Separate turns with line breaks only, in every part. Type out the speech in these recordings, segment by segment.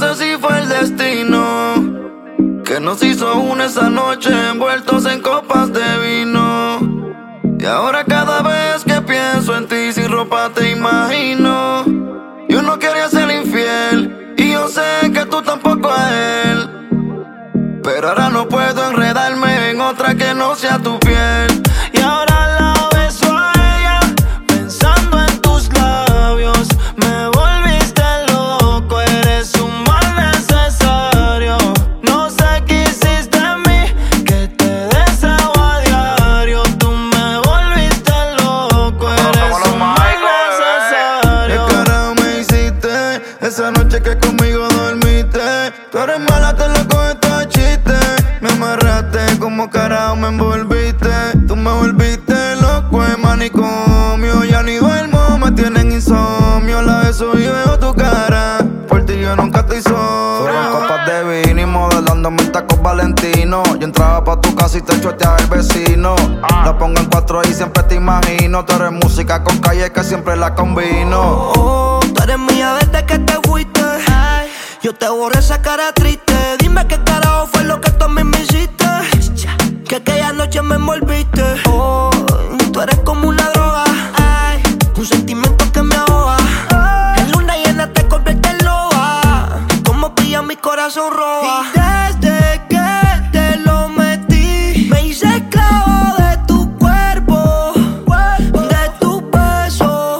sé si fue el destino que nos hizo una esa noche envueltos en copas de vino. Y ahora cada vez que pienso en ti sin ropa te imagino. Yo no quería ser infiel y yo sé que tú tampoco a él, pero ahora no puedo enredarme en otra que no sea tu piel.
Y ahora la beso a ella pensando en tus labios. Me volviste loco, eres un mal necesario. No sé qué hiciste en mí, que te deseo a diario. Tú me volviste loco, eres un mal necesario.
¿Qué carajo me hiciste esa noche que conmigo dormiste? Tú eres mala, te lo coges todo chiste. Me amarraste, como carajo me envolviste. Tú me volviste loco en manicomio. Ya ni duermo, me tienen insomnio. La beso y veo tu cara, por ti yo nunca estoy solo.
Fueron copas de vino y modelándome en tacos Valentino. Yo entraba pa' tu casa y te choteaba el vecino. La pongo en 4 y siempre te imagino. Tú eres música con calle que siempre la combino.
Tú eres mía desde que te fuiste. Yo te borré esa cara triste. Dime qué carajo fue lo que tú a mí me hiciste, que aquella noche me envolviste. Tú eres como una droga, un sentimiento que me ahoga. En luna llena te convierte en loba, como pilla mi corazón roba. Y desde que te lo metí, me hice esclavo de tu cuerpo, de tu beso.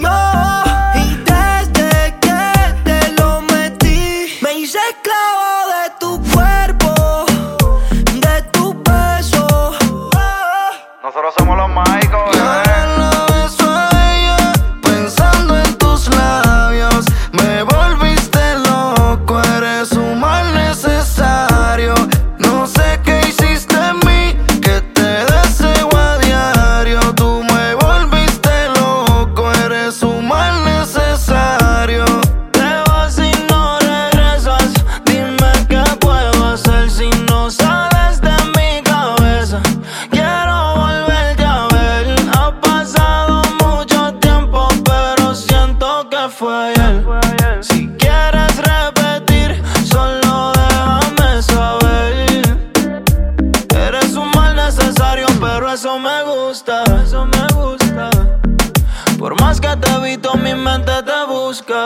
Y desde que te lo metí, me hice esclavo de tu cuerpo, de tu beso.
Nosotros somos los mágicos,
Y ahora la beso a ella pensando en tus labios. Me volviste loco, eres un mal necesario. No sé qué hiciste en mí, que te deseo a diario. Tú me volviste loco, eres un mal necesario.
Te vas y no regresas. Dime qué puedo hacer si no sales de mi cabeza. Quiero volverte a ver. Ha pasado mucho tiempo, pero siento que fue ayer. Si quieres repetir, solo déjame saber. Eres un mal necesario, pero eso me gusta. Eso me gusta. Por más que te evito, mi mente te busca.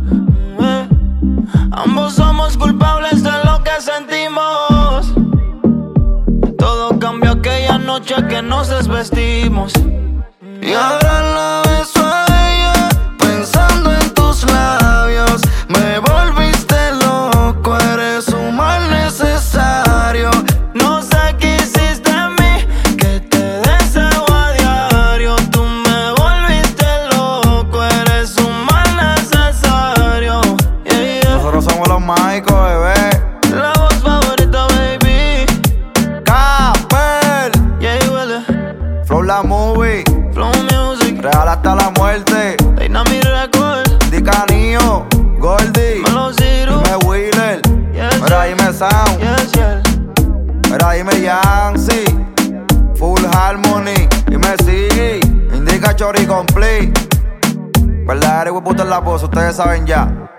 Ambos somos culpables de lo que sentimos. Todo cambió aquella noche que nos desvestimos.
Y ahora la beso a ella pensando en tus labios. Me volviste loco, eres un mal necesario.
No sé qué hiciste en mí, que te deseo a diario. Tú me volviste loco, eres un mal necesario.
Nosotros somos los mágicos, bebé.
La voz favorita, baby.
Capel,
Yeah, huele.
Flow la movie,
Flow Music,
real hasta la muerte.
Dynamic Record,
Dicanio, Goldie,
Melo Zero.
dime Wheeler.
Yes,
Mira ahí me Sound,
yes, yes.
mira ahí me Yancy. Full Harmony, y me sigue. Indica Chori Complete. Verdadero y puta en la voz, ustedes saben ya.